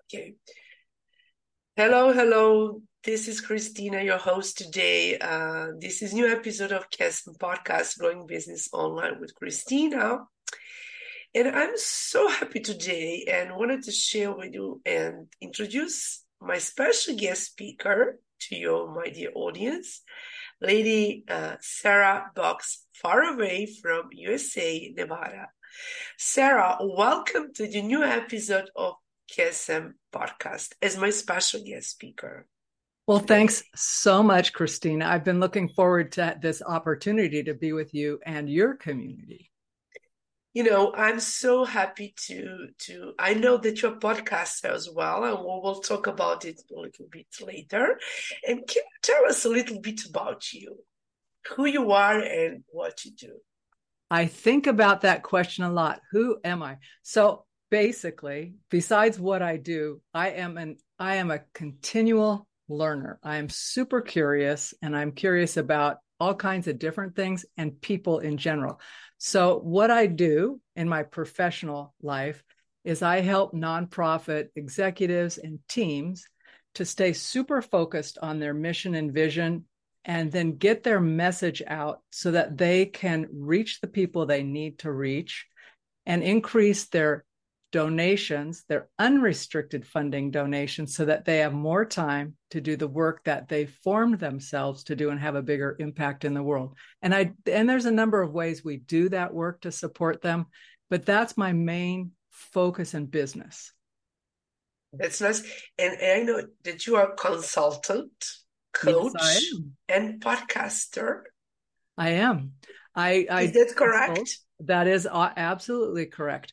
Okay. Hello. This is Christina, your host today. This is new episode of KESM podcast, Growing Business Online with Christina. And I'm so happy today and wanted to share with you and introduce my special guest speaker to you, my dear audience, Lady Sarah Box, far away from USA, Nevada. Sarah, welcome to the new episode of KSM podcast as my special guest speaker. Well, thanks so much, Christina. I've been looking forward to this opportunity to be with you and your community. I'm so happy to I know that you're a podcaster as well, and we'll talk about it a little bit later. And can you tell us a little bit about you, who you are and what you do? I think about that question a lot. Who am I? So basically, besides what I do, I am a continual learner. I am super curious, and I'm curious about all kinds of different things and people in general. So what I do in my professional life is I help nonprofit executives and teams to stay super focused on their mission and vision, and then get their message out so that they can reach the people they need to reach and increase their donations, their unrestricted funding donations, so that they have more time to do the work that they formed themselves to do and have a bigger impact in the world. And there's a number of ways we do that work to support them, but that's my main focus in business. That's nice. And I know that you are a consultant, coach, Yes, and podcaster. I am. Is that correct? That is absolutely correct.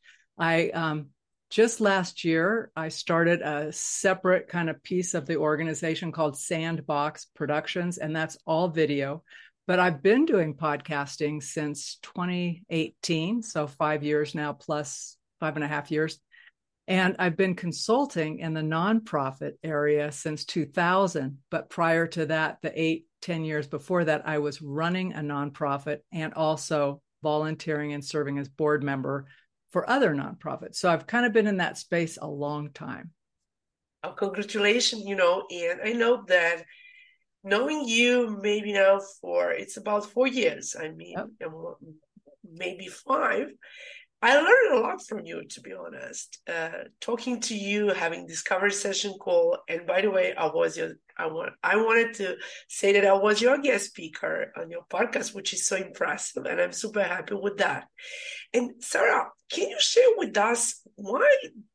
Just last year, I started a separate kind of piece of the organization called Sandbox Productions, and that's all video. But I've been doing podcasting since 2018, so 5 years now, plus 5.5 years. And I've been consulting in the nonprofit area since 2000. But prior to that, the 8-10 years before that, I was running a nonprofit and also volunteering and serving as board member for other nonprofits. So I've kind of been in that space a long time. Oh, congratulations, and I know that knowing you maybe now it's about 4 years. I mean, yep. Maybe 5. I learned a lot from you, to be honest. Talking to you, having this conversation call, and by the way, I wanted to say that I was your guest speaker on your podcast, which is so impressive, and I'm super happy with that. And Sarah, can you share with us what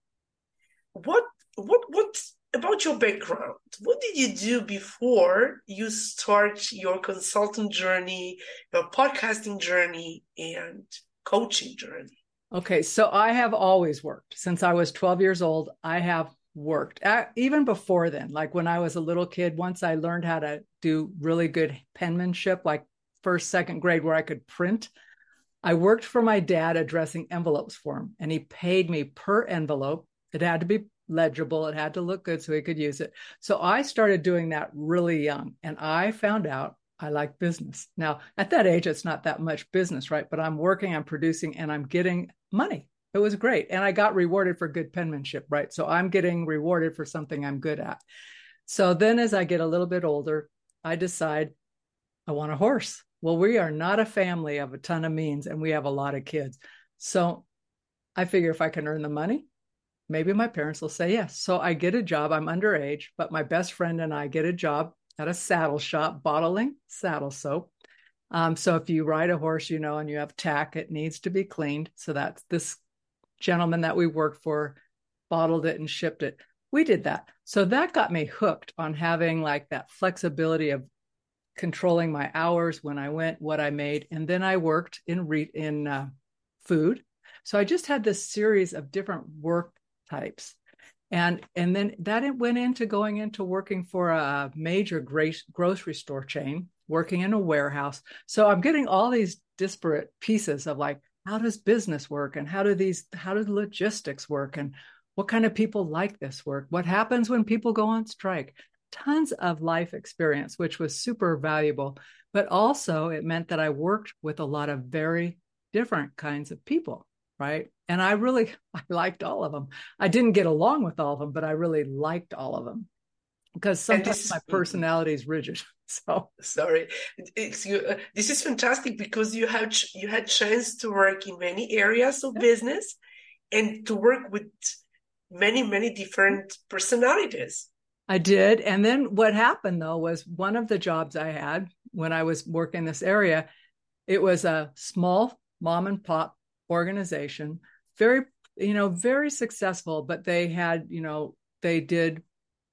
about your background? What did you do before you start your consultant journey, your podcasting journey, and coaching journey? Okay, so I have always worked. Since I was 12 years old, I have worked. Even before then, like when I was a little kid, once I learned how to do really good penmanship, like first, second grade, where I could print, I worked for my dad addressing envelopes for him, and he paid me per envelope. It had to be legible. It had to look good so he could use it. So I started doing that really young, and I found out I like business. Now, at that age, it's not that much business, right? But I'm working, I'm producing, and I'm getting money. It was great. And I got rewarded for good penmanship, right? So I'm getting rewarded for something I'm good at. So then as I get a little bit older, I decide I want a horse. Well, we are not a family of a ton of means, and we have a lot of kids. So I figure if I can earn the money, maybe my parents will say yes. So I get a job. I'm underage, but my best friend and I get a job at a saddle shop bottling saddle soap. So if you ride a horse, and you have tack, it needs to be cleaned. So that's this gentleman that we worked for bottled it and shipped it. We did that. So that got me hooked on having like that flexibility of controlling my hours when I went, what I made. And then I worked in food. So I just had this series of different work types. And then that went into going into working for a major grocery store chain, working in a warehouse. So I'm getting all these disparate pieces of like, how does business work? And how does logistics work? And what kind of people like this work? What happens when people go on strike? Tons of life experience, which was super valuable. But also it meant that I worked with a lot of very different kinds of people, right? And I liked all of them. I didn't get along with all of them, but I really liked all of them because And sometimes my personality is rigid. So sorry, this is fantastic because you had chance to work in many areas of business and to work with many different personalities. I did. And then what happened though was one of the jobs I had when I was working in this area, it was a small mom and pop organization, very, very successful, but they had, they did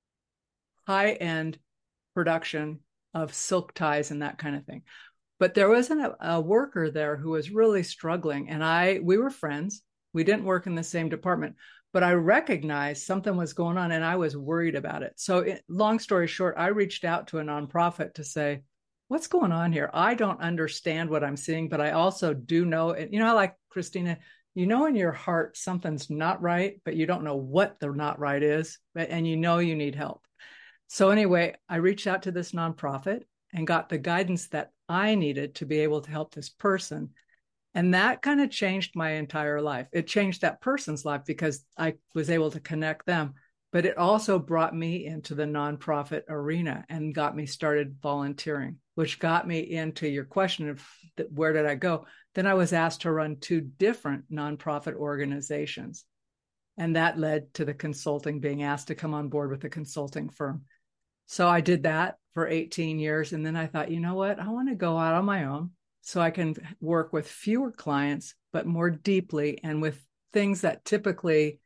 high end production of silk ties and that kind of thing. But there was a worker there who was really struggling, and we were friends. We didn't work in the same department, but I recognized something was going on and I was worried about it. So long story short, I reached out to a nonprofit to say, what's going on here? I don't understand what I'm seeing, but I also do know, like Christina, in your heart, something's not right, but you don't know what the not right is, and you need help. So anyway, I reached out to this nonprofit and got the guidance that I needed to be able to help this person. And that kind of changed my entire life. It changed that person's life because I was able to connect them, but it also brought me into the nonprofit arena and got me started volunteering, which got me into your question of where did I go? Then I was asked to run 2 different nonprofit organizations. And that led to the consulting, being asked to come on board with a consulting firm. So I did that for 18 years. And then I thought, you know what? I want to go out on my own so I can work with fewer clients, but more deeply and with things that typically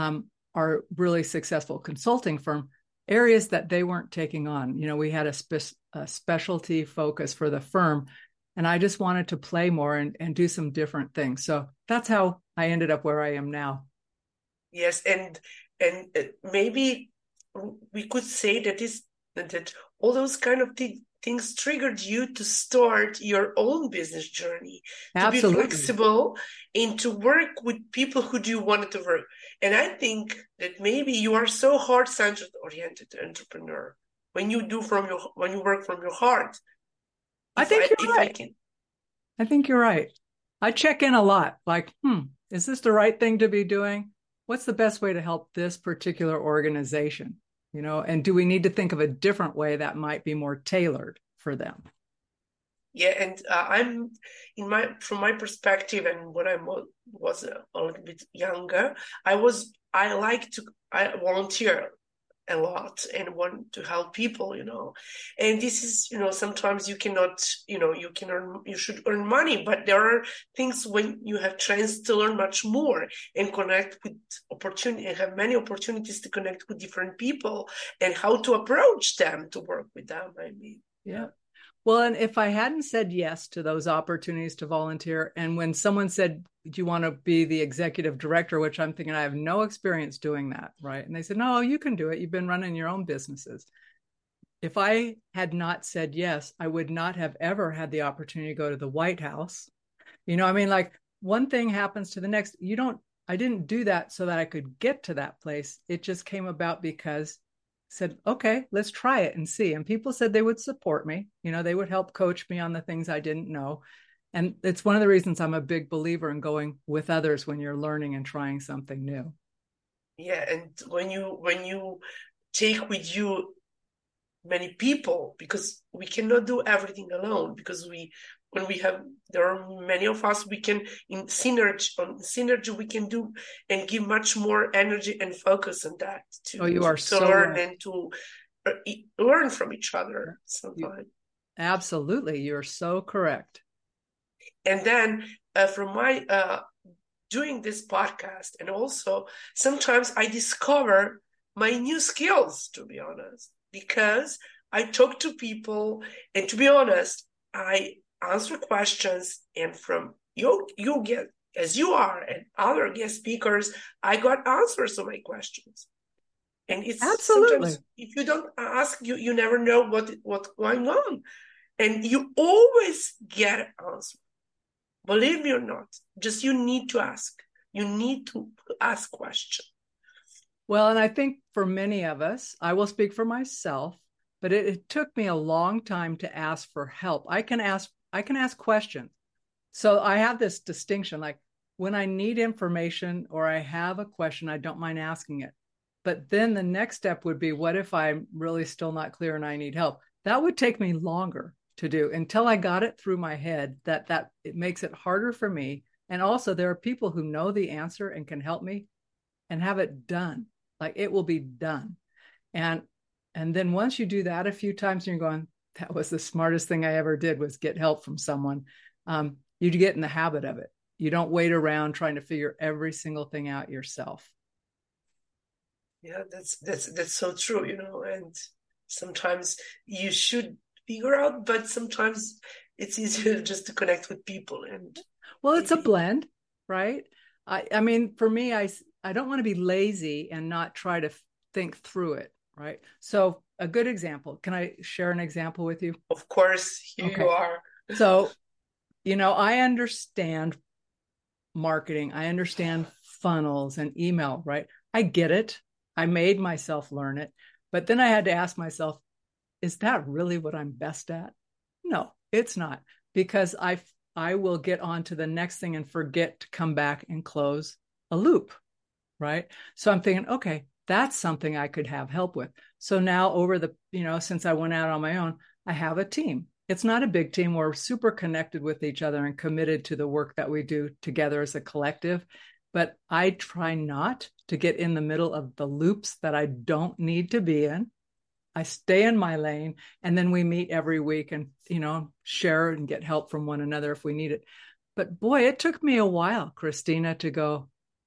are really successful consulting firm, areas that they weren't taking on. We had a specialty focus for the firm, and I just wanted to play more and do some different things. So that's how I ended up where I am now. Yes, and maybe we could say that all those kind of things triggered you to start your own business journey, Absolutely. To be flexible and to work with people who do want to work. And I think that maybe you are so heart-centered oriented entrepreneur when you work from your heart. I think you're right. I check in a lot, like, is this the right thing to be doing? What's the best way to help this particular organization? And do we need to think of a different way that might be more tailored for them? Yeah, and I'm from my perspective, and when I was a little bit younger, I volunteer a lot and want to help people, and this is, sometimes you cannot, you should earn money, but there are things when you have chance to learn much more and connect with opportunity and have many opportunities to connect with different people and how to approach them to work with them. Yeah. Well, and if I hadn't said yes to those opportunities to volunteer, and when someone said, do you want to be the executive director, which I'm thinking I have no experience doing that, right? And they said, no, you can do it. You've been running your own businesses. If I had not said yes, I would not have ever had the opportunity to go to the White House. Like one thing happens to the next. I didn't do that so that I could get to that place. It just came about because said, okay, let's try it and see. And people said they would support me. They would help coach me on the things I didn't know. And it's one of the reasons I'm a big believer in going with others when you're learning and trying something new. Yeah. And when you take with you many people, because we cannot do everything alone, because there are many of us, we can in synergy we can do and give much more energy and focus on that to learn right. And to learn from each other sometimes. Absolutely, you're so correct. And then from my doing this podcast, and also sometimes I discover my new skills, to be honest, because I talk to people, and to be honest, I answer questions, and from you get, as you are and other guest speakers, I got answers to my questions. And it's absolutely, sometimes if you don't ask, you never know what's going on, and you always get an answer. Believe me or not, just you need to ask. You need to ask questions. Well, and I think for many of us, I will speak for myself, but it took me a long time to ask for help. I can ask questions. So I have this distinction, like when I need information or I have a question, I don't mind asking it. But then the next step would be, what if I'm really still not clear and I need help? That would take me longer to do until I got it through my head that it makes it harder for me. And also there are people who know the answer and can help me and have it done. Like it will be done. And then once you do that a few times and you're going, that was the smartest thing I ever did, was get help from someone. You get in the habit of it. You don't wait around trying to figure every single thing out yourself. Yeah, that's so true, and sometimes you should figure out, but sometimes it's easier just to connect with people. And well, it's a blend, right? I mean, for me, I don't want to be lazy and not try to think through it, right? So a good example, can I share an example with you? Of course, here you are. So, I understand marketing. I understand funnels and email, right? I get it. I made myself learn it. But then I had to ask myself, is that really what I'm best at? No, it's not, because I will get on to the next thing and forget to come back and close a loop, right? So I'm thinking, okay, that's something I could have help with. So now over the, since I went out on my own, I have a team. It's not a big team. We're super connected with each other and committed to the work that we do together as a collective. But I try not to get in the middle of the loops that I don't need to be in. I stay in my lane, and then we meet every week and, share and get help from one another if we need it. But boy, it took me a while, Christina, to go,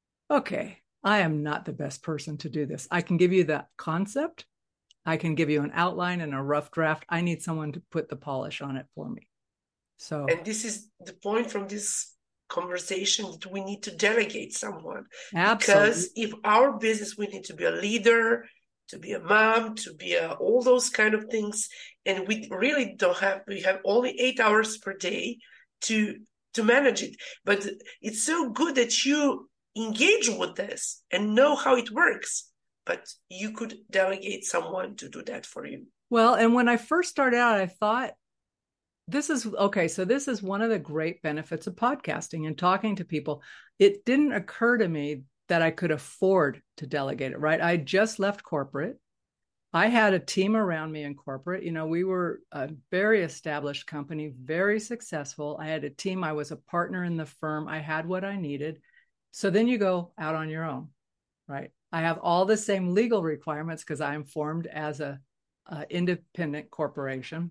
okay, I am not the best person to do this. I can give you that concept. I can give you an outline and a rough draft. I need someone to put the polish on it for me. So, and this is the point from this conversation, that we need to delegate someone. Absolutely. Because if our business, we need to be a leader, to be a mom, to be all those kind of things, and we really don't have. We have only 8 hours per day to manage it. But it's so good that you engage with this and know how it works. But you could delegate someone to do that for you. Well, and when I first started out, I thought, this is okay. So this is one of the great benefits of podcasting and talking to people. It didn't occur to me that I could afford to delegate it, right? I just left corporate. I had a team around me in corporate. We were a very established company, very successful. I had a team. I was a partner in the firm. I had what I needed. So then you go out on your own, right? I have all the same legal requirements because I am formed as a independent corporation.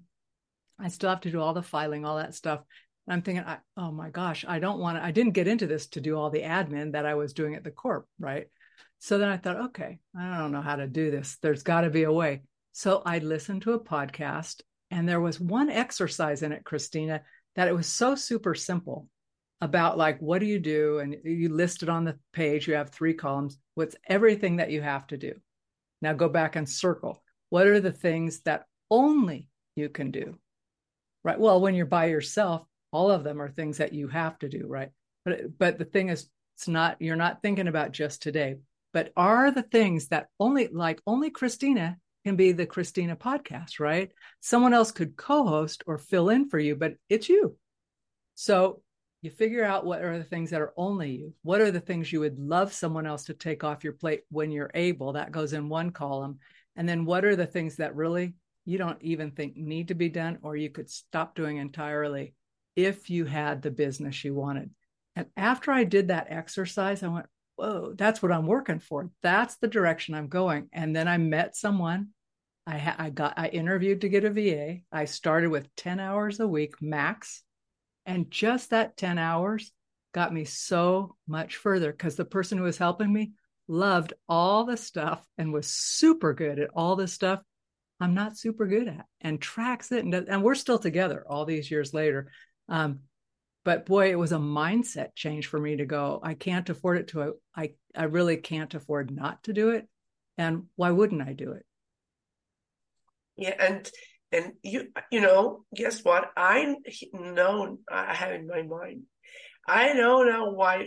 I still have to do all the filing, all that stuff. And I'm thinking, oh my gosh, I didn't get into this to do all the admin that I was doing at the corp, right? So then I thought, okay, I don't know how to do this. There's got to be a way. So I listened to a podcast, and there was one exercise in it, Christina, that it was so super simple about, like, what do you do? And you list it on the page. You have 3 columns. What's everything that you have to do? Now go back and circle. What are the things that only you can do? Right. Well, when you're by yourself, all of them are things that you have to do, right? But the thing is, you're not thinking about just today, but are the things that only Christina can be the Christina podcast, right? Someone else could co-host or fill in for you, but it's you. So you figure out what are the things that are only you. What are the things you would love someone else to take off your plate when you're able? That goes in one column. And then what are the things that really you don't even think need to be done, or you could stop doing entirely if you had the business you wanted? And after I did that exercise, I went, whoa, that's what I'm working for. That's the direction I'm going. And then I met someone. I interviewed to get a VA. I started with 10 hours a week max. And just that 10 hours got me so much further, because the person who was helping me loved all the stuff and was super good at all the stuff I'm not super good at, and tracks it. And we're still together all these years later. But boy, it was a mindset change for me to go, I can't afford it to, I really can't afford not to do it. And why wouldn't I do it? Yeah. And you guess what? I have in my mind. I know now why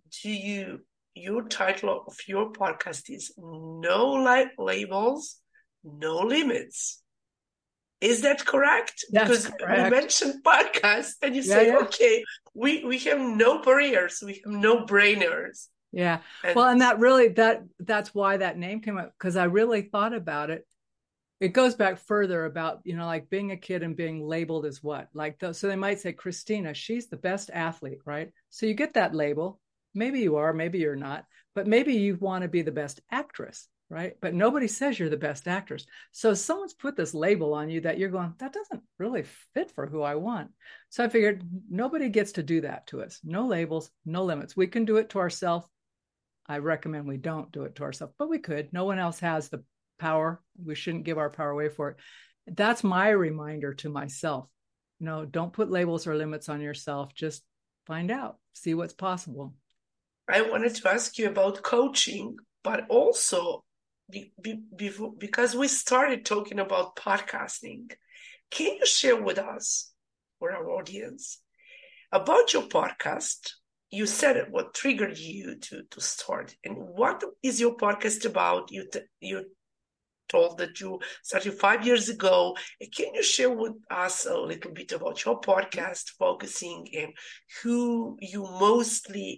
your title of your podcast is No Labels, No Limits. Is that correct? That's Because we correct. mentioned podcast and you Yeah, say, yeah. okay, we have no barriers, we have no brainers. Yeah. Well, And and that's why that name came up, because I really thought about it. It goes back further about, like being a kid and being labeled as what? So they might say, Christina, she's the best athlete, right? So you get that label. Maybe you are, maybe you're not, but maybe you want to be the best actress, right? But nobody says you're the best actress. So someone's put this label on you that you're going, that doesn't really fit for who I want. So I figured nobody gets to do that to us. No labels, no limits. We can do it to ourselves. I recommend we don't do it to ourselves, but we could. No one else has the power. We shouldn't give our power away for it. That's my reminder to myself. Don't put labels or limits on yourself. Just find out, see what's possible. I wanted to ask you about coaching, but also because we started talking about podcasting, can you share with us, for our audience, about your podcast? You said it, what triggered you to start, and what is your podcast about? You told that you started 5 years ago. Can you share with us a little bit about your podcast, focusing and who you mostly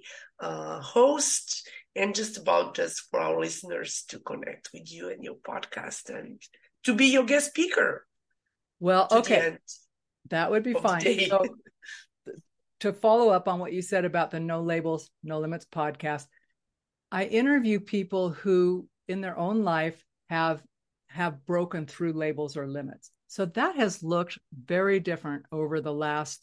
host, and just for our listeners to connect with you and your podcast and to be your guest speaker? Well, okay, that would be fine. So to follow up on what you said about the No Labels, No Limits podcast, I interview people who in their own life have broken through labels or limits. So that has looked very different over the last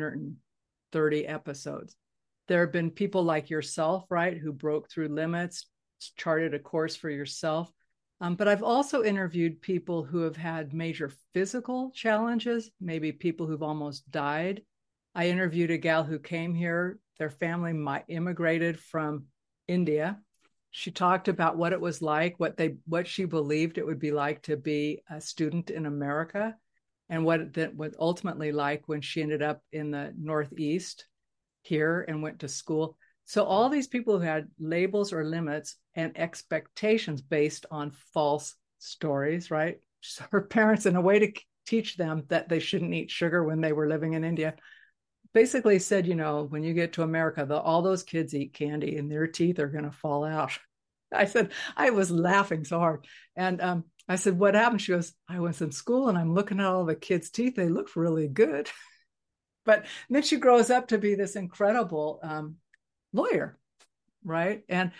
330 episodes. There have been people like yourself, right, who broke through limits, charted a course for yourself. But I've also interviewed people who have had major physical challenges, maybe people who've almost died. I interviewed a gal who came here. Their family immigrated from India. She talked about what it was like, what she believed it would be like to be a student in America, and what that was ultimately like when she ended up in the Northeast here and went to school. So all these people who had labels or limits and expectations based on false stories, right? So her parents, in a way to teach them that they shouldn't eat sugar when they were living in India, basically said, when you get to America, all those kids eat candy and their teeth are going to fall out. I said, I was laughing so hard. And I said, what happened? She goes, I was in school and I'm looking at all the kids' teeth. They look really good. But then she grows up to be this incredible lawyer, right?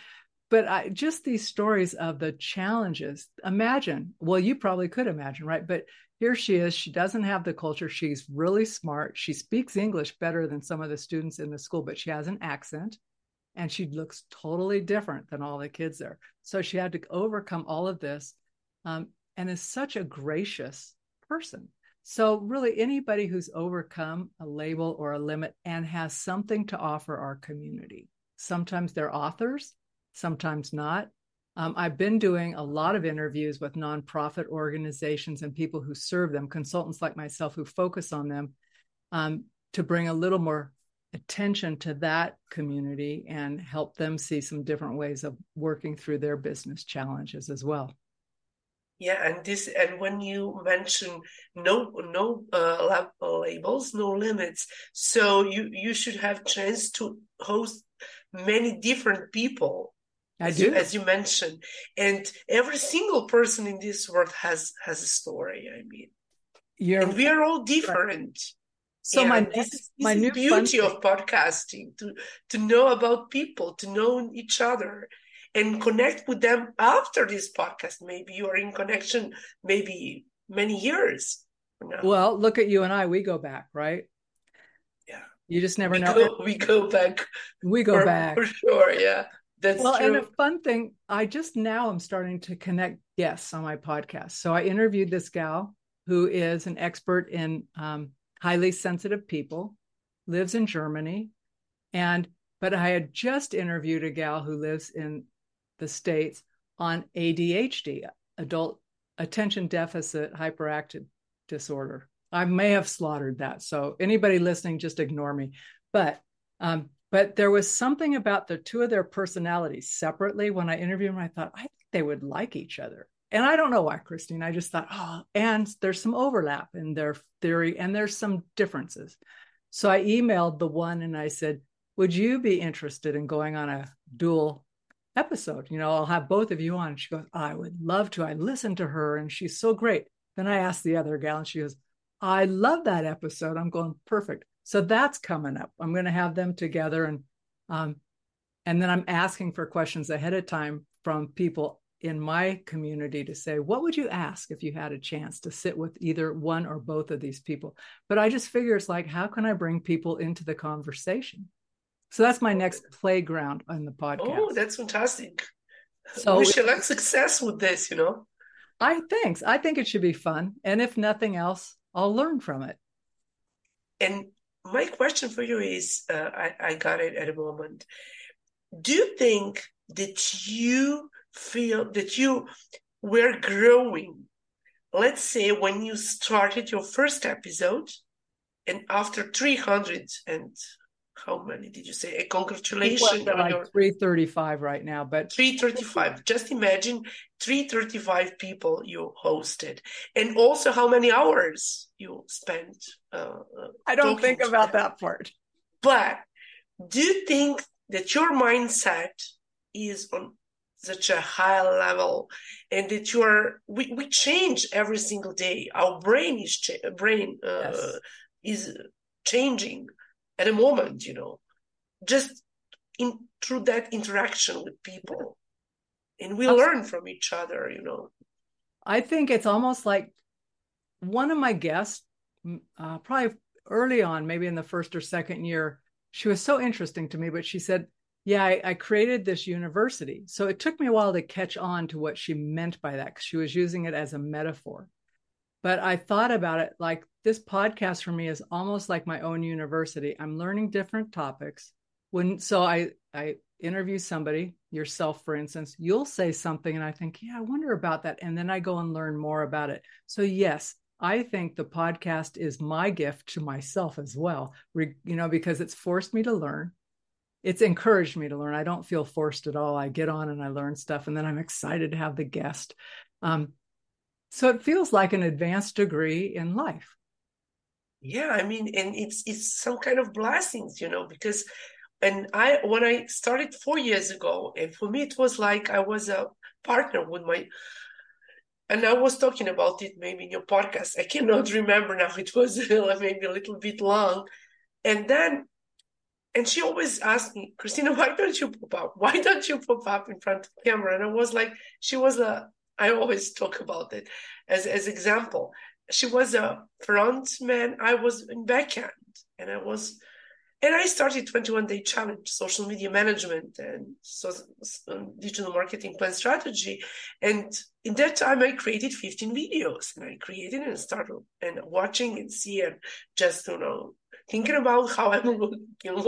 But just these stories of the challenges. Imagine, well, you probably could imagine, right? But here she is. She doesn't have the culture. She's really smart. She speaks English better than some of the students in the school, but she has an accent and she looks totally different than all the kids there. So she had to overcome all of this, and is such a gracious person. So really anybody who's overcome a label or a limit and has something to offer our community. Sometimes they're authors, sometimes not. I've been doing a lot of interviews with nonprofit organizations and people who serve them, consultants like myself who focus on them, to bring a little more attention to that community and help them see some different ways of working through their business challenges as well. Yeah, and when you mention no labels, no limits, so you should have chance to host many different people, as you mentioned, and every single person in this world has a story. I mean, and we are all different. Right. So this is the beauty of podcasting, to know about people, to know each other, and connect with them after this podcast. Maybe you are in connection, maybe many years from now. Well, look at you and I. We go back, right? Yeah. You just never know. We go back. We go back. For sure, yeah. That's true. And a fun thing, I just now am starting to connect guests on my podcast. So I interviewed this gal who is an expert in highly sensitive people, lives in Germany. But I had just interviewed a gal who lives in the States on ADHD, adult attention deficit hyperactive disorder. I may have slaughtered that. So anybody listening, just ignore me. But there was something about the two of their personalities separately. When I interviewed them, I thought, I think they would like each other. And I don't know why, Christine. I just thought, oh, and there's some overlap in their theory and there's some differences. So I emailed the one and I said, would you be interested in going on a dual episode? I'll have both of you on. She goes, I would love to. I listened to her and she's so great. Then I asked the other gal and she goes, I love that episode. I'm going, perfect. So that's coming up. I'm going to have them together. And then I'm asking for questions ahead of time from people in my community to say, what would you ask if you had a chance to sit with either one or both of these people? But I just figure it's like, how can I bring people into the conversation? So that's my next playground on the podcast. Oh, that's fantastic. So wish you luck, success with this, I think it should be fun. And if nothing else, I'll learn from it. And my question for you is, I got it at a moment. Do you think that you feel that you were growing, let's say when you started your first episode and after 300 and how many did you say? Congratulations on your 335 right now, but 335. Just imagine 335 people you hosted, and also how many hours you spent. I don't think about that part. But do you think that your mindset is on such a high level, and that we change every single day? Our brain is yes. Is changing at a moment, just through that interaction with people, and we learn from each other, I think it's almost like one of my guests, probably early on, maybe in the first or second year, she was so interesting to me, but she said, yeah, I created this university. So it took me a while to catch on to what she meant by that, because she was using it as a metaphor. But I thought about it like this podcast for me is almost like my own university. I'm learning different topics. So I interview somebody, yourself, for instance, you'll say something and I think, yeah, I wonder about that. And then I go and learn more about it. So yes, I think the podcast is my gift to myself as well, because it's forced me to learn. It's encouraged me to learn. I don't feel forced at all. I get on and I learn stuff, and then I'm excited to have the guest. So it feels like an advanced degree in life. Yeah, I mean, and it's some kind of blessings, because when I started 4 years ago, and for me it was like I was a partner with and I was talking about it maybe in your podcast. I cannot remember now. It was maybe a little bit long. And she always asked me, Christina, why don't you pop up? Why don't you pop up in front of the camera? And I was like, I always talk about it as example. She was a front man. I was in backhand. And I started 21-day challenge, social media management and digital marketing plan strategy. And in that time, I created 15 videos, and I created and started and watching and see and just, thinking about how I'm looking,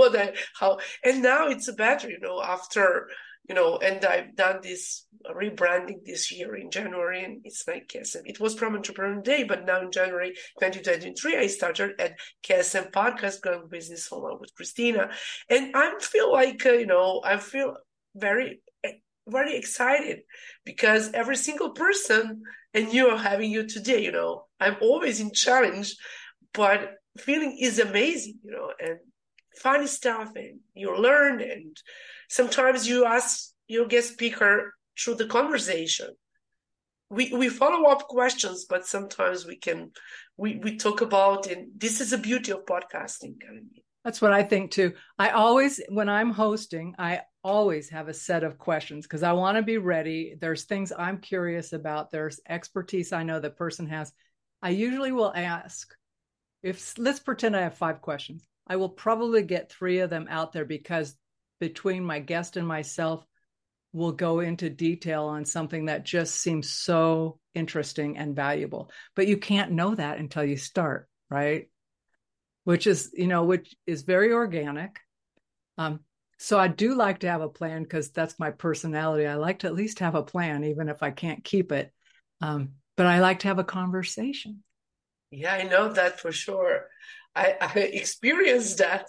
and now it's better, after, and I've done this rebranding this year in January, and it's like KSM. It was Prom Entrepreneur Day, but now in January 2023, I started at KSM Podcast, Growing Business Online with Christina. And I feel like, I feel very, very excited because every single person, and having you today, I'm always in challenge, but feeling is amazing, and funny stuff, and you learn, and sometimes you ask your guest speaker through the conversation. We follow up questions, but sometimes we talk about, and this is the beauty of podcasting. That's what I think too. When I'm hosting, I always have a set of questions because I want to be ready. There's things I'm curious about. There's expertise I know the person has. I usually will ask, let's pretend I have 5 questions. I will probably get 3 of them out there because between my guest and myself, we'll go into detail on something that just seems so interesting and valuable. But you can't know that until you start, right? Which is very organic. So I do like to have a plan because that's my personality. I like to at least have a plan, even if I can't keep it. But I like to have a conversation. Yeah, I know that for sure. I experienced that,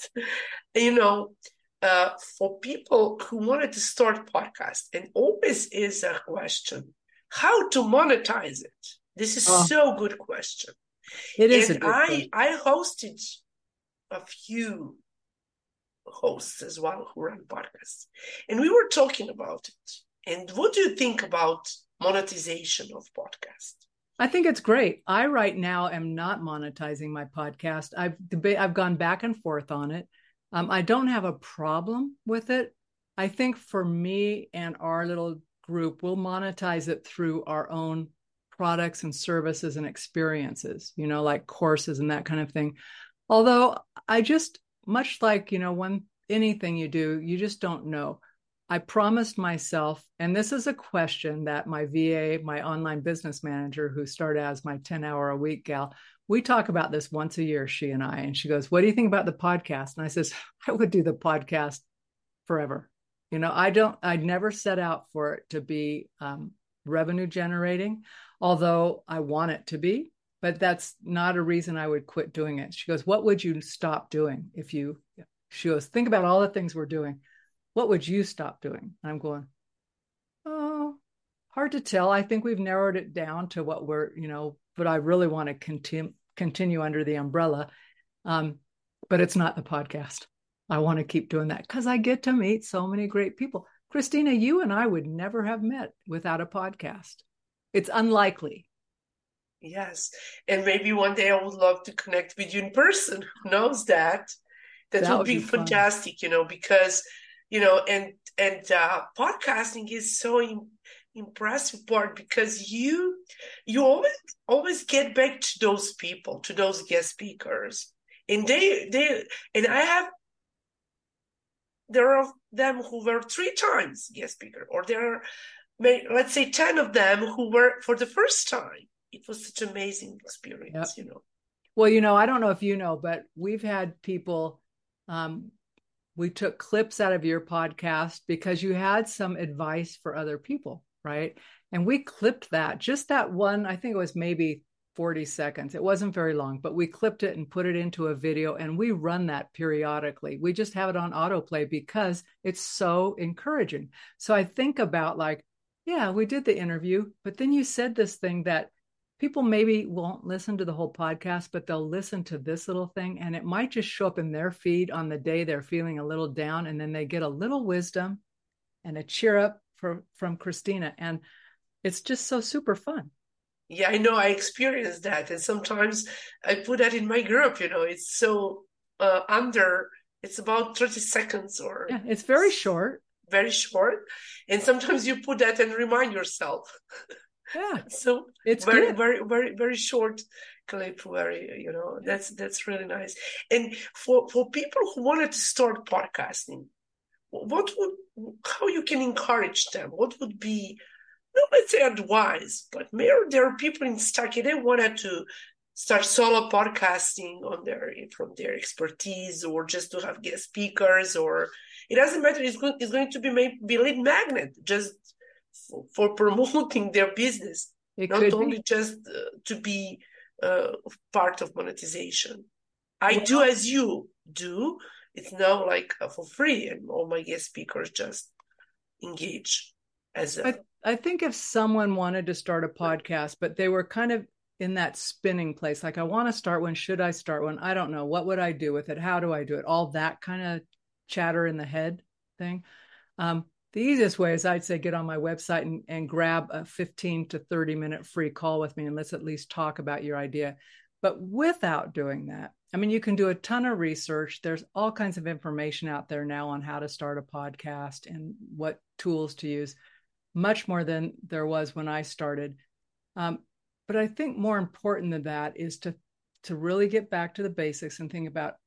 for people who wanted to start podcast, and always is a question, how to monetize it? This is Oh, so good question. it is a And good I question. I hosted a few hosts as well who run podcasts, and we were talking about it. And what do you think about monetization of podcast? I think it's great. I right now am not monetizing my podcast. I've gone back and forth on it. I don't have a problem with it. I think for me and our little group, we'll monetize it through our own products and services and experiences, like courses and that kind of thing. Although I just, much like, when anything you do, you just don't know. I promised myself, and this is a question that my VA, my online business manager, who started as my 10-hour a week gal, we talk about this once a year, she and I. And she goes, "What do you think about the podcast?" And I says, "I would do the podcast forever." I'd never set out for it to be revenue generating, although I want it to be, but that's not a reason I would quit doing it. She goes, "What would you stop doing if you," she goes, "think about all the things we're doing. What would you stop doing?" And I'm going, "Oh, hard to tell. I think we've narrowed it down to what but I really want to continue under the umbrella. Um, but it's not the podcast. I want to keep doing that because I get to meet so many great people. Christina, you and I would never have met without a podcast. It's unlikely." Yes. And maybe one day I would love to connect with you in person. Who knows that? That That would would be be fun. fantastic, because podcasting is so impressive part because you always get back to those people, to those guest speakers. And they and I have there are them who were 3 times guest speaker, or there are, let's say, 10 of them who were for the first time. It was such an amazing Yep. experience. Well, I don't know if you know, but we've had people, um, we took clips out of your podcast because you had some advice for other people, right? And we clipped that, just that one, I think it was maybe 40 seconds. It wasn't very long, but we clipped it and put it into a video, and we run that periodically. We just have it on autoplay because it's so encouraging. So I think about, like, yeah, we did the interview, but then you said this thing that people maybe won't listen to the whole podcast, but they'll listen to this little thing, and it might just show up in their feed on the day they're feeling a little down, and then they get a little wisdom and a cheer up from Christina, and it's just so super fun. Yeah, I know. I experienced that, and sometimes I put that in my group. It's so under. It's about 30 seconds or Yeah, it's very short. very short, and sometimes you put that and remind yourself. Yeah, So it's very, good. very, very, very short clip. Very, that's really nice. And for people who wanted to start podcasting, what would how you can encourage them? What would be, not let's say advice, but maybe there are people in Starkey, they wanted to start solo podcasting from their expertise, or just to have guest speakers, or it doesn't matter. It's going to be maybe lead magnet just for promoting their business, It not could be. only just to be uh, part of monetization. I do Well, as you do. It's now like for free, and all my guest speakers just engage as I, a I think if someone wanted to start a podcast, but they were kind of in that spinning place, like, I want to start one. Should I start one? I don't know. What would I do with it? How do I do it? All that kind of chatter in the head thing. The easiest way is, I'd say, get on my website and grab a 15 to 30-minute free call with me, and let's at least talk about your idea. But without doing that, I mean, you can do a ton of research. There's all kinds of information out there now on how to start a podcast and what tools to use, much more than there was when I started. Um, but I think more important than that is to really get back to the basics and think about,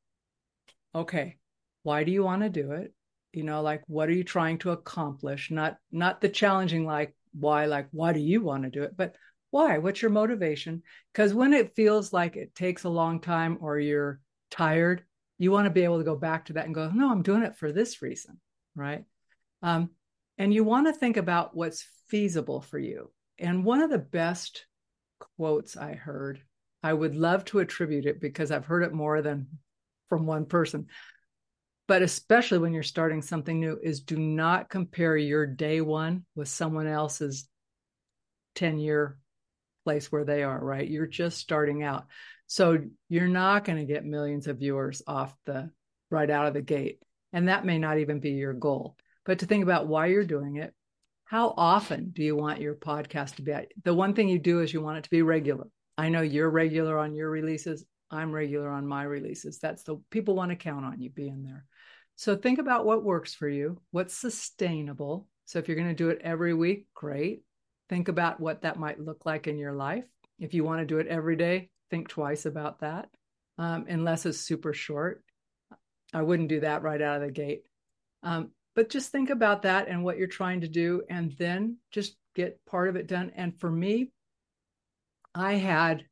okay, why do you want to do it? Like, what are you trying to accomplish? Not the challenging, like why do you want to do it, but why? What's your motivation? Because when it feels like it takes a long time or you're tired, you want to be able to go back to that and go, no, I'm doing it for this reason, right? Um, and you want to think about what's feasible for you. And one of the best quotes I heard, I would love to attribute it because I've heard it more than from one person, but especially when you're starting something new, is do not compare your day one with someone else's 10-year place where they are, right? You're just starting out. So you're not going to get millions of viewers right out of the gate. And that may not even be your goal. But to think about why you're doing it, how often do you want your podcast to be? The one thing you do is you want it to be regular. I know you're regular on your releases. I'm regular on my releases. That's the people want to count on you being there. So think about what works for you, what's sustainable. So if you're going to do it every week, great. Think about what that might look like in your life. If you want to do it every day, think twice about that, unless it's super short. I wouldn't do that right out of the gate. But just think about that and what you're trying to do, and then just get part of it done. And for me, I had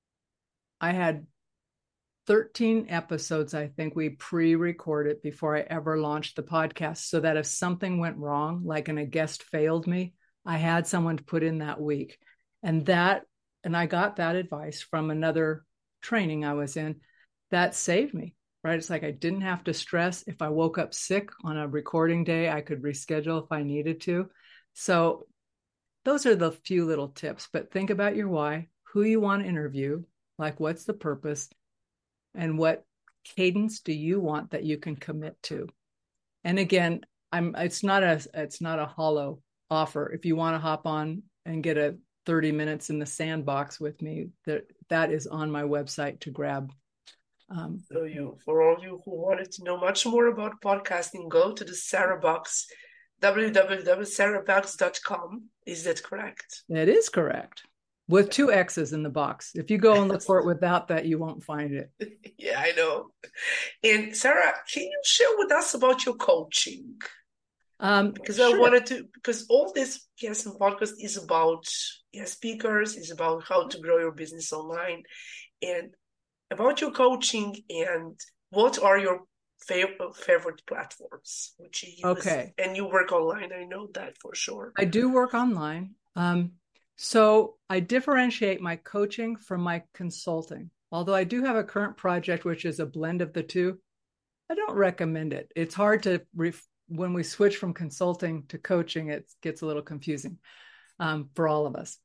13 episodes, I think we pre-recorded before I ever launched the podcast, so that if something went wrong, like a guest failed me, I had someone to put in that week. And I got that advice from another training I was in that saved me, right? It's like I didn't have to stress. If I woke up sick on a recording day, I could reschedule if I needed to. So those are the few little tips, but think about your why, who you want to interview, like what's the purpose, and what cadence do you want that you can commit to. And again, it's not a hollow offer. If you want to hop on and get a 30 minutes in the sandbox with me, that is on my website to grab. For all you who wanted to know much more about podcasting, go to the Sarah Box, www.sarahbox.com. Is that correct? It is correct. With 2 X's in the box. If you go and look for it without that, you won't find it. Yeah, I know. And Sarah, can you share with us about your coaching? Because sure. because all this Yes and podcast is about speakers, is about how to grow your business online, and about your coaching, and what are your favorite platforms which you use. Okay. And you work online, I know that for sure. I do work online. So I differentiate my coaching from my consulting. Although I do have a current project, which is a blend of the two, I don't recommend it. It's hard to, when we switch from consulting to coaching, it gets a little confusing for all of us.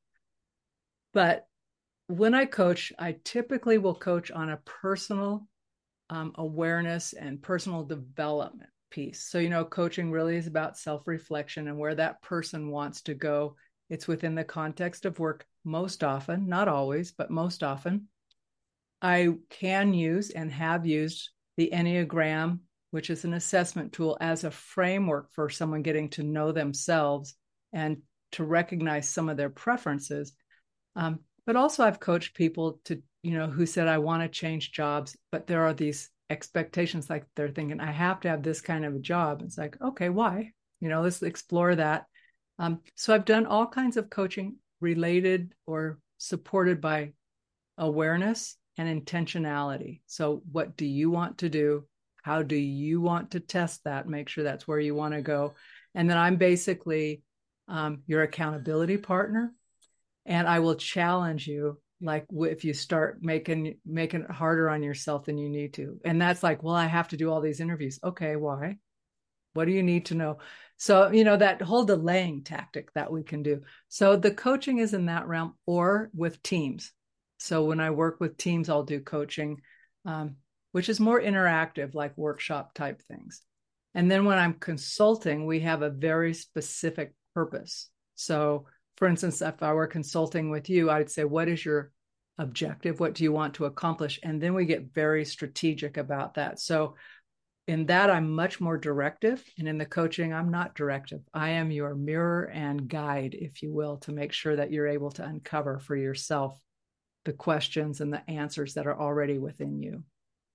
But when I coach, I typically will coach on a personal awareness and personal development piece. So, coaching really is about self-reflection and where that person wants to go. It's within the context of work most often, not always, but most often. I can use and have used the Enneagram, which is an assessment tool, as a framework for someone getting to know themselves and to recognize some of their preferences. But also I've coached people who said, I want to change jobs, but there are these expectations, like they're thinking, I have to have this kind of a job. It's like, okay, why? Let's explore that. So I've done all kinds of coaching related or supported by awareness and intentionality. So what do you want to do? How do you want to test that? Make sure that's where you want to go. And then I'm basically your accountability partner. And I will challenge you, like if you start making it harder on yourself than you need to. And that's like, well, I have to do all these interviews. Okay, why? What do you need to know? So, that whole delaying tactic that we can do. So the coaching is in that realm, or with teams. So when I work with teams, I'll do coaching, which is more interactive, like workshop type things. And then when I'm consulting, we have a very specific purpose. So for instance, if I were consulting with you, I'd say, what is your objective? What do you want to accomplish? And then we get very strategic about that. So in that, I'm much more directive. And in the coaching, I'm not directive. I am your mirror and guide, if you will, to make sure that you're able to uncover for yourself the questions and the answers that are already within you.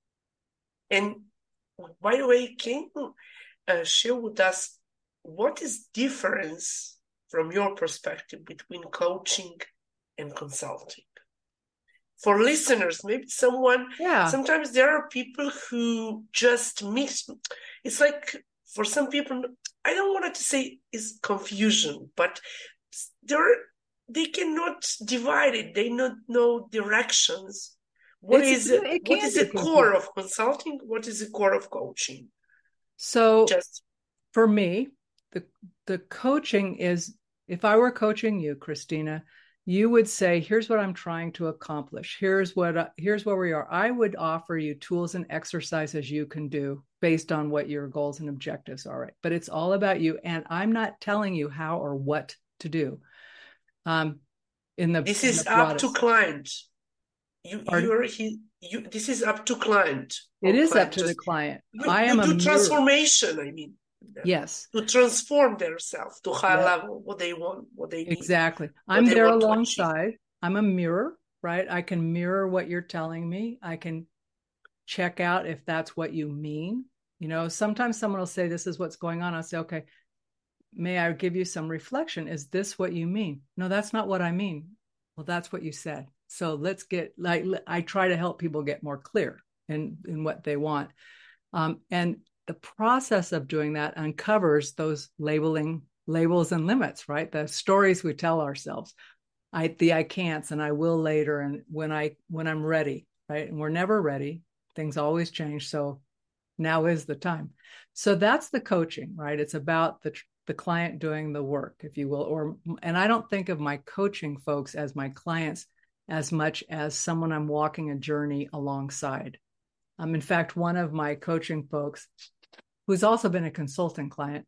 And by the way, can you share with us what is difference from your perspective between coaching and consulting? For listeners, maybe sometimes there are people who just mix. It's like, for some people, I don't want to say is confusion, but they cannot divide it. They not know directions. What is the core of consulting? What is the core of coaching? So for me, the coaching is If I were coaching you, Christina, you would say, here's what I'm trying to accomplish. Here's where we are. I would offer you tools and exercises you can do based on what your goals and objectives are. Right? But it's all about you. And I'm not telling you how or what to do. This is up to client. This is up to client. It is up to the client. You do transformation, I mean. Yes. To transform themselves to high level, what they want, what they need. Exactly. I'm there alongside. I'm a mirror, right? I can mirror what you're telling me. I can check out if that's what you mean. You know, sometimes someone will say, this is what's going on. I'll say, okay, may I give you some reflection? Is this what you mean? No, that's not what I mean. Well, that's what you said. So let's get, like, I try to help people get more clear in what they want. And the process of doing that uncovers those labels and limits, right? The stories we tell ourselves, I can'ts and I will later, and when I'm ready, right? And we're never ready. Things always change. So now is the time. So that's the coaching, right? It's about the client doing the work, if you will. And I don't think of my coaching folks as my clients as much as someone I'm walking a journey alongside. In fact, one of my coaching folks, who's also been a consulting client,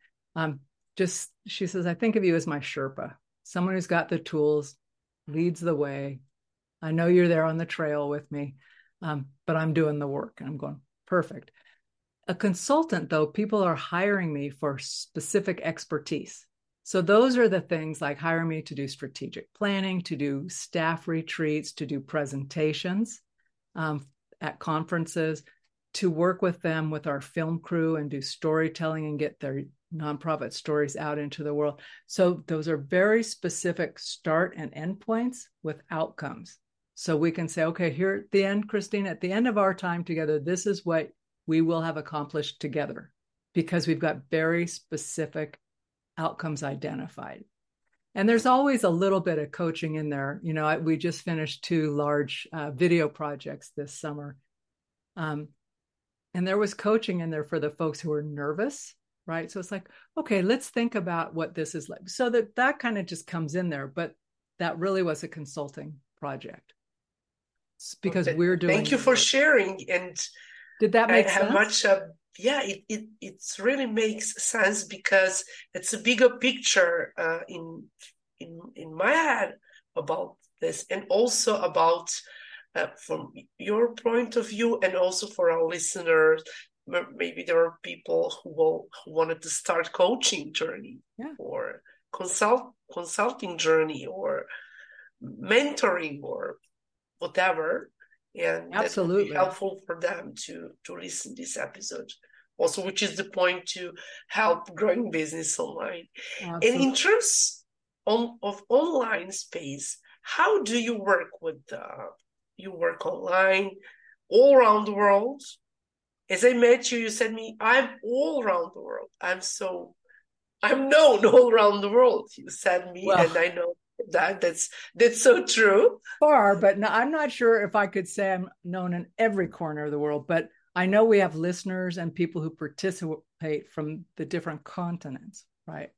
she says, I think of you as my Sherpa, someone who's got the tools, leads the way. I know you're there on the trail with me, but I'm doing the work. And I'm going, perfect. A consultant, though, people are hiring me for specific expertise. So those are the things like hiring me to do strategic planning, to do staff retreats, to do presentations at conferences, to work with them with our film crew and do storytelling and get their nonprofit stories out into the world. So those are very specific start and end points with outcomes. So we can say, okay, here at the end, Christina, at the end of our time together, this is what we will have accomplished together, because we've got very specific outcomes identified. And there's always a little bit of coaching in there. You know, we just finished 2 large video projects this summer. And there was coaching in there for the folks who are nervous, right? So it's like, okay, let's think about what this is like. So that kind of just comes in there, but that really was a consulting project. It's because we're doing. Thank you for sharing. And did that make sense? Yeah, it really makes sense, because it's a bigger picture in my head about this, and also about from your point of view, and also for our listeners. Maybe there are people who wanted to start coaching journey, or consulting journey, or mentoring, or whatever. And that would be helpful for them to listen to this episode also, which is the point, to help growing business online. Absolutely. And in terms of online space, how do you work with you work online all around the world? As I met you, you said me, I'm all around the world. I'm known all around the world. You said me, and I know that's so true. But no, I'm not sure if I could say I'm known in every corner of the world, but I know we have listeners and people who participate from the different continents, right?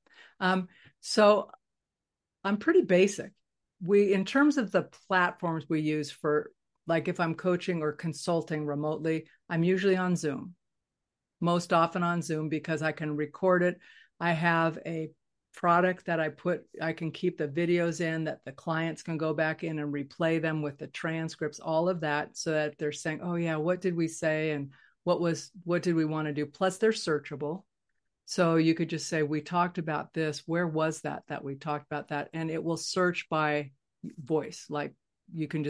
So I'm pretty basic. In terms of the platforms we use for, like, if I'm coaching or consulting remotely, I'm usually on Zoom, most often on Zoom, because I can record it. I have a product that I can keep the videos in, that the clients can go back in and replay them with the transcripts, all of that, so that they're saying, oh yeah, what did we say? And what did we want to do? Plus they're searchable. So you could just say, we talked about this. Where was that we talked about that? And it will search by voice. Like, you can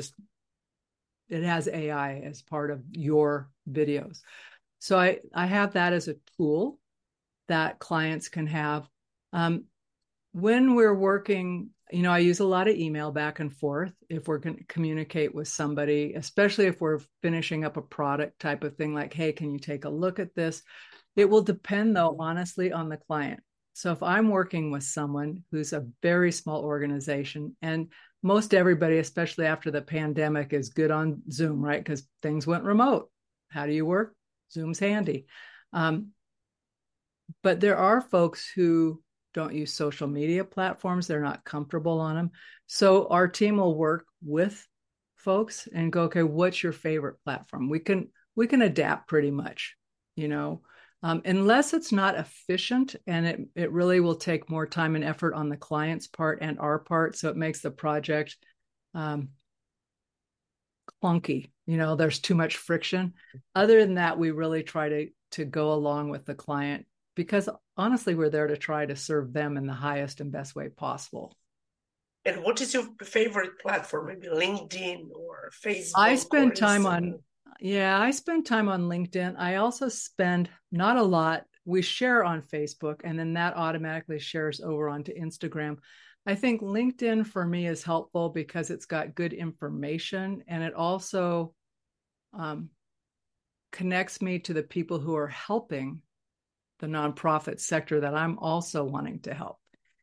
it has AI as part of your videos. So I have that as a tool that clients can have. When we're working, I use a lot of email back and forth if we're going to communicate with somebody, especially if we're finishing up a product type of thing, like, hey, can you take a look at this? It will depend, though, honestly, on the client. So if I'm working with someone who's a very small organization, and most everybody, especially after the pandemic, is good on Zoom, right? Because things went remote. How do you work? Zoom's handy. But there are folks who don't use social media platforms. They're not comfortable on them. So our team will work with folks and go, okay, what's your favorite platform? We can adapt pretty much, unless it's not efficient, and it really will take more time and effort on the client's part and our part. So it makes the project clunky. There's too much friction. Other than that, we really try to go along with the client, because honestly, we're there to try to serve them in the highest and best way possible. And what is your favorite platform? Maybe LinkedIn or Facebook? I spend time on LinkedIn. I also spend not a lot. We share on Facebook, and then that automatically shares over onto Instagram. I think LinkedIn for me is helpful because it's got good information, and it also connects me to the people who are helping the nonprofit sector that I'm also wanting to help.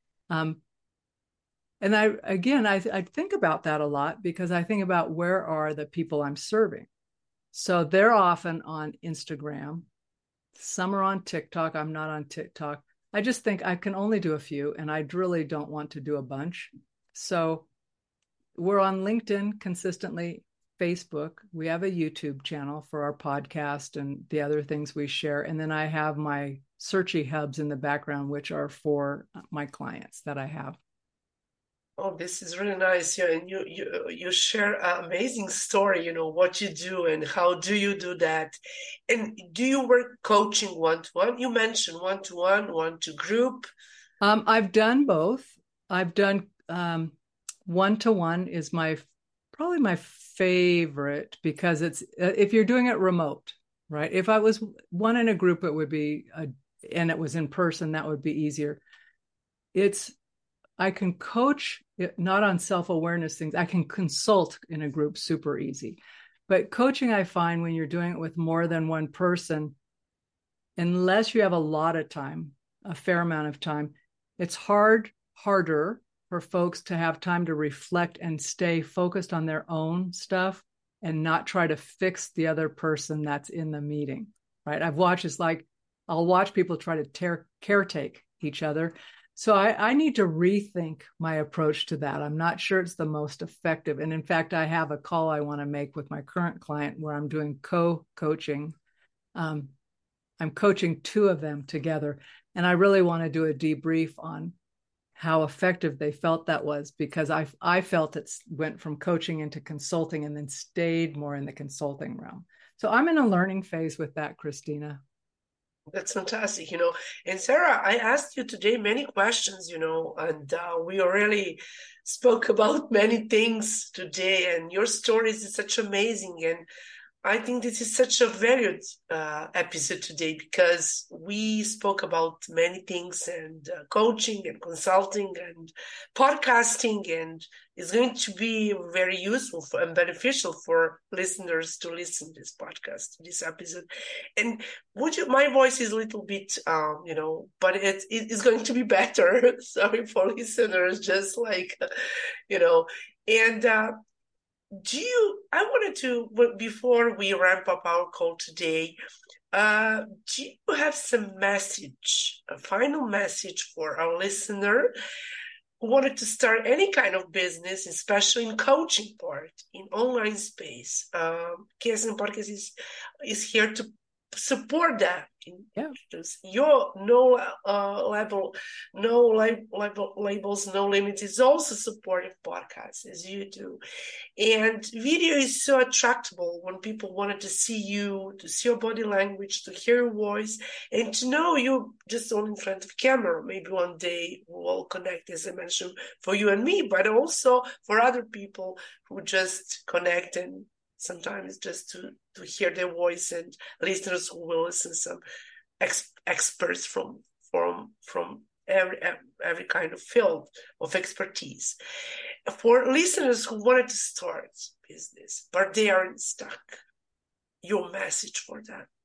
And I think about that a lot, because I think about where are the people I'm serving. So they're often on Instagram. Some are on TikTok. I'm not on TikTok. I just think I can only do a few, and I really don't want to do a bunch. So we're on LinkedIn consistently, Facebook. We have a YouTube channel for our podcast and the other things we share. And then I have my Searchy hubs in the background, which are for my clients that I have. Oh, this is really nice. Yeah, and you share an amazing story, what you do and how do you do that. And do you work coaching one-to-one? You mentioned one-to-one, one-to-group. I've done both. I've done one-to-one is probably my favorite, because it's if you're doing it remote, right? If I was one in a group, it would be and it was in person, that would be easier. I can coach not on self-awareness things. I can consult in a group super easy. But coaching, I find when you're doing it with more than one person, unless you have a lot of time, a fair amount of time, it's harder for folks to have time to reflect and stay focused on their own stuff and not try to fix the other person that's in the meeting, right? I've watched, it's like, I'll watch people try to caretake each other. So I need to rethink my approach to that. I'm not sure it's the most effective. And in fact, I have a call I want to make with my current client where I'm doing co-coaching. I'm coaching two of them together. And I really want to do a debrief on how effective they felt that was, because I felt it went from coaching into consulting and then stayed more in the consulting realm. So I'm in a learning phase with that, Christina. That's fantastic, And Sarah, I asked you today many questions, and we already spoke about many things today, and your stories is such amazing. And I think this is such a valued episode today, because we spoke about many things, and coaching and consulting and podcasting, and it's going to be very useful and beneficial for listeners to listen to this podcast, this episode. And my voice is a little bit, but it is going to be better. Sorry for listeners, just like, and I wanted to, before we ramp up our call today, do you have some message, a final message for our listener who wanted to start any kind of business, especially in coaching part, in online space? KSM Podcast is here to support that. Yeah. Your labels, no limits is also supportive podcasts, as you do. And video is so attractable when people wanted to see you, to see your body language, to hear your voice, and to know you just on in front of camera. Maybe one day we'll connect, as I mentioned, for you and me, but also for other people who just connect, and sometimes just to hear their voice, and listeners who will listen to some experts from every kind of field of expertise. For listeners who wanted to start business, but they are stuck, your message for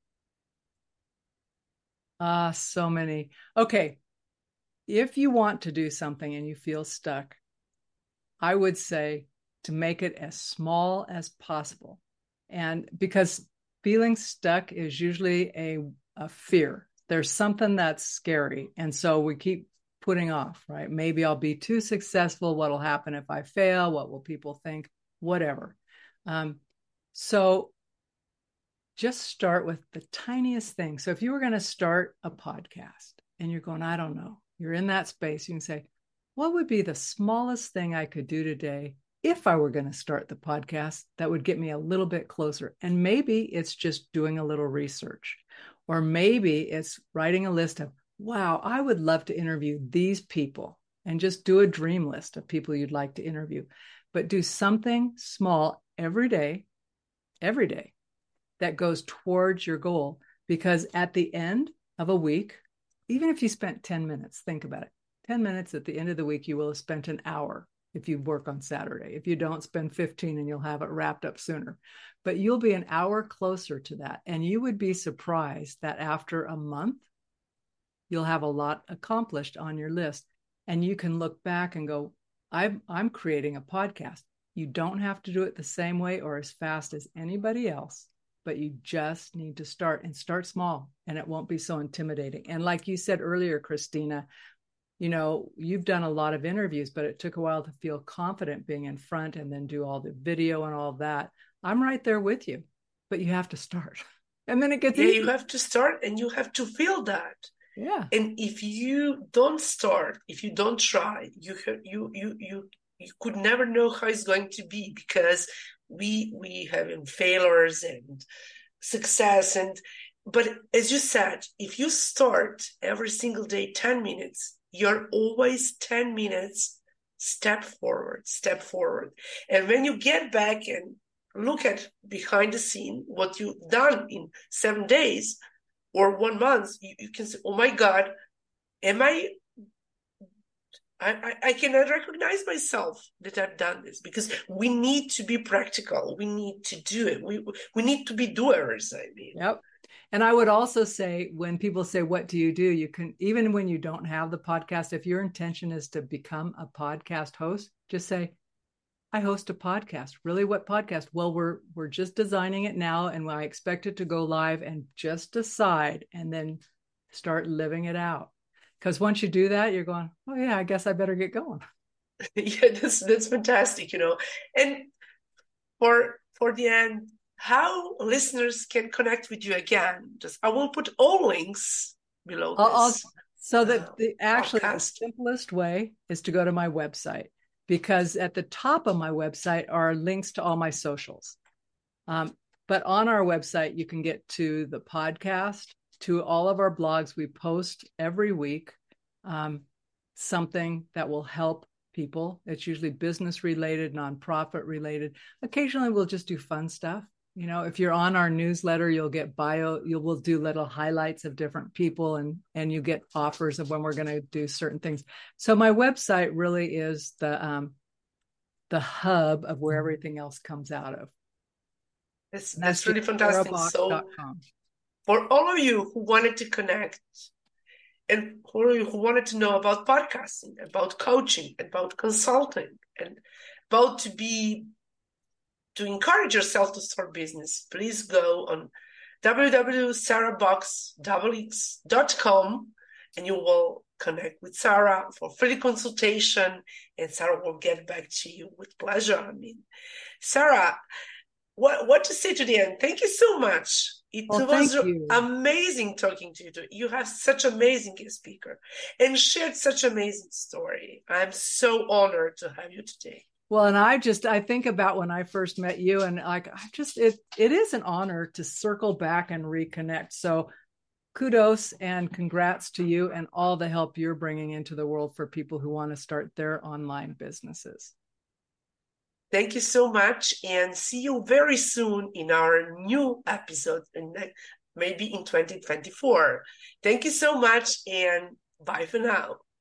them? So many. Okay. If you want to do something and you feel stuck, I would say to make it as small as possible. And because feeling stuck is usually a fear. There's something that's scary. And so we keep putting off, right? Maybe I'll be too successful. What'll happen if I fail? What will people think? Whatever. So just start with the tiniest thing. So if you were going to start a podcast and you're going, I don't know, you're in that space, you can say, what would be the smallest thing I could do today if I were going to start the podcast that would get me a little bit closer? And maybe it's just doing a little research, or maybe it's writing a list of, wow, I would love to interview these people, and just do a dream list of people you'd like to interview. But do something small every day that goes towards your goal. Because at the end of a week, even if you spent 10 minutes, think about it. 10 minutes at the end of the week, you will have spent an hour if you work on Saturday. If you don't, spend 15 and you'll have it wrapped up sooner. But you'll be an hour closer to that. And you would be surprised that after a month, you'll have a lot accomplished on your list. And you can look back and go, I'm creating a podcast. You don't have to do it the same way or as fast as anybody else, but you just need to start, and start small, and it won't be so intimidating. And like you said earlier, Christina, you know, you've done a lot of interviews, but it took a while to feel confident being in front and then do all the video and all that. I'm right there with you, but you have to start. And then it gets easy. You have to start, and you have to feel that. Yeah. And if you don't start, if you don't try, you could never know how it's going to be, because we have failures and success. But as you said, if you start every single day 10 minutes, you're always 10 minutes step forward. And when you get back and look at behind the scene what you've done in 7 days or 1 month, you can say, oh my God, I cannot recognize myself that I've done this, because we need to be practical. We need to do it. We need to be doers, I mean. Yep. And I would also say, when people say, what do? You can, even when you don't have the podcast, if your intention is to become a podcast host, just say, I host a podcast. Really? What podcast? Well, we're just designing it now, and I expect it to go live, and just decide and then start living it out. Because once you do that, you're going, oh yeah, I guess I better get going. Yeah, that's fantastic, you know. And for the end, how listeners can connect with you again? I will put all links below this. So that the simplest way is to go to my website, because at the top of my website are links to all my socials. But on our website, you can get to the podcast, to all of our blogs. We post every week something that will help people. It's usually business related, nonprofit related. Occasionally we'll just do fun stuff. You know, if you're on our newsletter, you'll get we'll do little highlights of different people, and you get offers of when we're going to do certain things. So my website really is the hub of where everything else comes out of. That's really fantastic. So for all of you who wanted to connect, and for all of you who wanted to know about podcasting, about coaching, about consulting, and about to encourage yourself to start business, please go on www.sarahboxx.com, and you will connect with Sarah for free consultation, and Sarah will get back to you with pleasure. I mean, Sarah, what to say to the end? Thank you so much. It was amazing talking to you. You have such amazing guest speaker and shared such amazing story. I'm so honored to have you today. Well, and I think about when I first met you, and it is an honor to circle back and reconnect. So kudos and congrats to you and all the help you're bringing into the world for people who want to start their online businesses. Thank you so much, and see you very soon in our new episode, maybe in 2024. Thank you so much, and bye for now.